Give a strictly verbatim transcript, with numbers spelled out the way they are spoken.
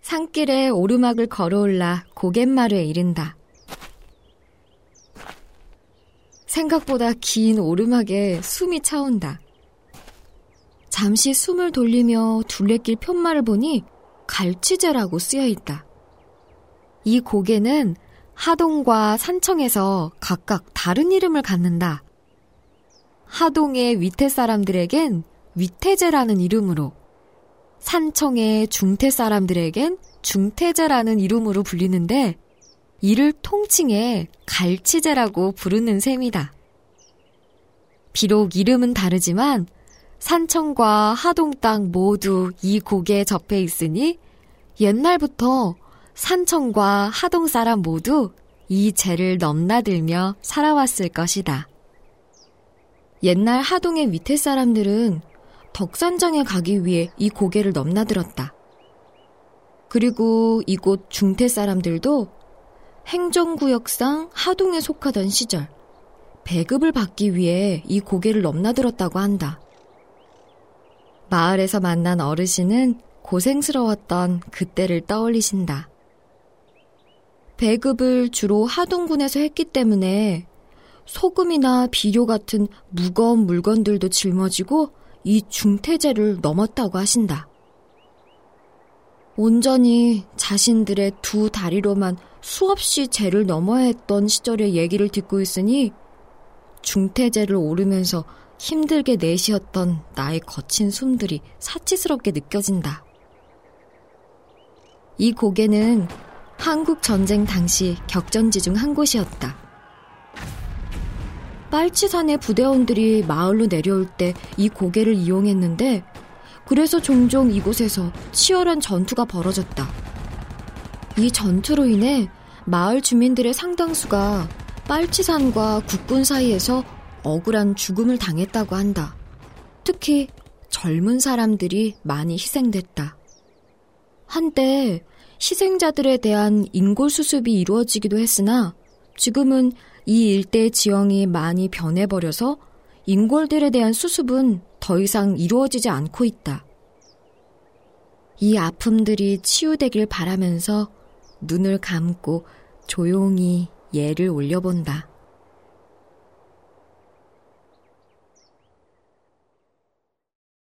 산길에 오르막을 걸어올라 고갯마루에 이른다. 생각보다 긴 오르막에 숨이 차온다. 잠시 숨을 돌리며 둘레길 편말을 보니 갈치제라고 쓰여있다. 이 고개는 하동과 산청에서 각각 다른 이름을 갖는다. 하동의 위태 사람들에겐 위태제라는 이름으로, 산청의 중태 사람들에겐 중태제라는 이름으로 불리는데 이를 통칭해 갈치제라고 부르는 셈이다. 비록 이름은 다르지만 산청과 하동 땅 모두 이 고개에 접해 있으니 옛날부터 산청과 하동 사람 모두 이 제를 넘나들며 살아왔을 것이다. 옛날 하동의 위태 사람들은 덕산장에 가기 위해 이 고개를 넘나들었다. 그리고 이곳 중태 사람들도 행정구역상 하동에 속하던 시절 배급을 받기 위해 이 고개를 넘나들었다고 한다. 마을에서 만난 어르신은 고생스러웠던 그때를 떠올리신다. 배급을 주로 하동군에서 했기 때문에 소금이나 비료 같은 무거운 물건들도 짊어지고 이 중태제를 넘었다고 하신다. 온전히 자신들의 두 다리로만 수없이 제를 넘어야 했던 시절의 얘기를 듣고 있으니 중태제를 오르면서 힘들게 내쉬었던 나의 거친 숨들이 사치스럽게 느껴진다. 이 고개는 한국 전쟁 당시 격전지 중 한 곳이었다. 빨치산의 부대원들이 마을로 내려올 때 이 고개를 이용했는데 그래서 종종 이곳에서 치열한 전투가 벌어졌다. 이 전투로 인해 마을 주민들의 상당수가 빨치산과 국군 사이에서 억울한 죽음을 당했다고 한다. 특히 젊은 사람들이 많이 희생됐다. 한때 희생자들에 대한 인골수습이 이루어지기도 했으나 지금은 이 일대 지형이 많이 변해버려서 인골들에 대한 수습은 더 이상 이루어지지 않고 있다. 이 아픔들이 치유되길 바라면서 눈을 감고 조용히 예를 올려본다.